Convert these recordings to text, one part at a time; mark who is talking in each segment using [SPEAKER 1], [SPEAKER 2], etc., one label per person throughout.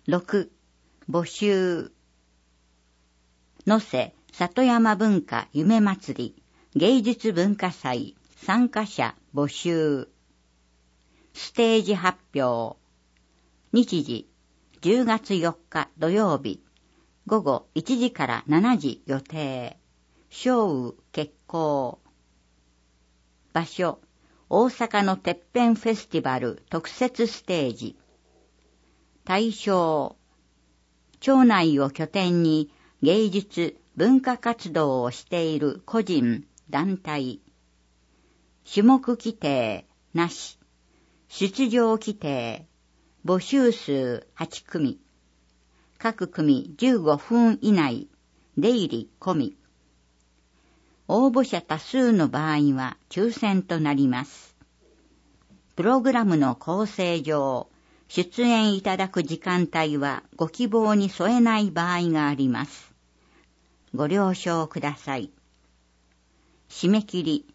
[SPEAKER 1] 6、募集。能勢里山文化夢祭り芸術文化祭参加者募集。ステージ発表。日時10月4日土曜日午後1時から7時予定。小雨決行。場所大阪のてっぺんフェスティバル特設ステージ。対象町内を拠点に芸術文化活動をしている個人団体。種目規定なし。出場規定募集数8組。各組15分以内。出入り込み。応募者多数の場合は抽選となります。プログラムの構成上、出演いただく時間帯はご希望に添えない場合があります。ご了承ください。締め切り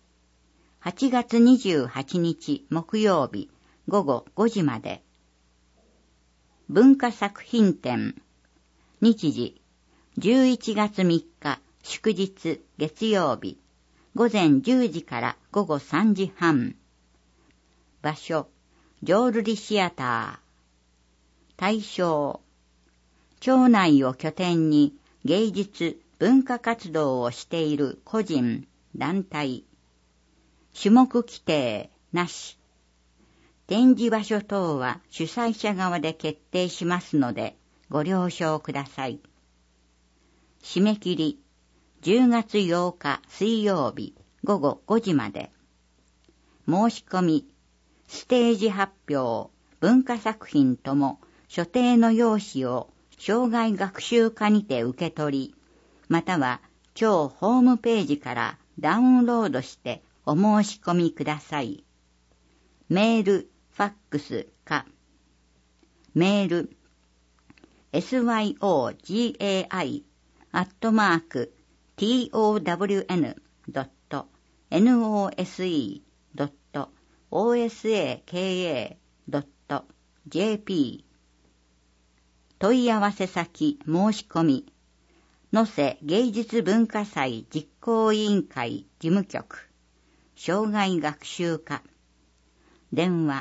[SPEAKER 1] 8月28日木曜日午後5時まで。文化作品展。日時11月3日祝日月曜日午前10時から午後3時半。場所浄瑠璃シアター。対象町内を拠点に芸術文化活動をしている個人団体。種目規定なし。展示場所等は主催者側で決定しますのでご了承ください。締め切り10月8日水曜日午後5時まで。申し込み、ステージ発表、文化作品とも所定の用紙を生涯学習課にて受け取り、または町ホームページからダウンロードしてお申し込みください。メール、ファックスか。メール、syogai@town.nose.osaka.jp。 問い合わせ先申し込み、能勢芸術文化祭実行委員会事務局、生涯学習課。電話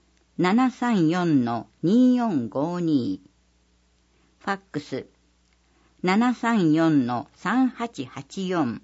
[SPEAKER 1] 734-2452。ファックス 734-3884。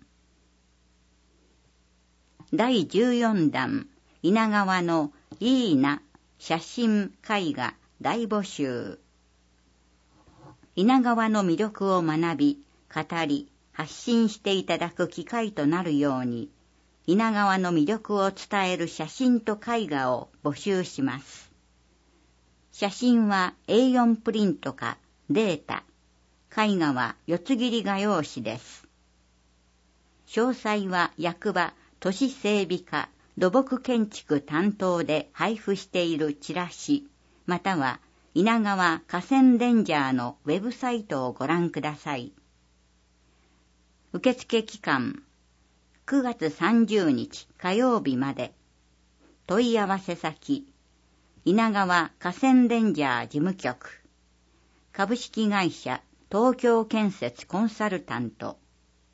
[SPEAKER 1] 第14弾稲川のいいな写真絵画大募集。稲川の魅力を学び、語り、発信していただく機会となるように、稲川の魅力を伝える写真と絵画を募集します。写真は A4 プリントかデータ、絵画は四つ切り画用紙です。詳細は役場都市整備課土木建築担当で配布しているチラシ、または稲川河川レンジャーのウェブサイトをご覧ください。受付期間9月30日火曜日まで。問い合わせ先稲川河川レンジャー事務局、株式会社東京建設コンサルタント。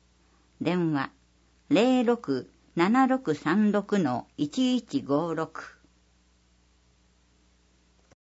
[SPEAKER 1] 電話 067636-1156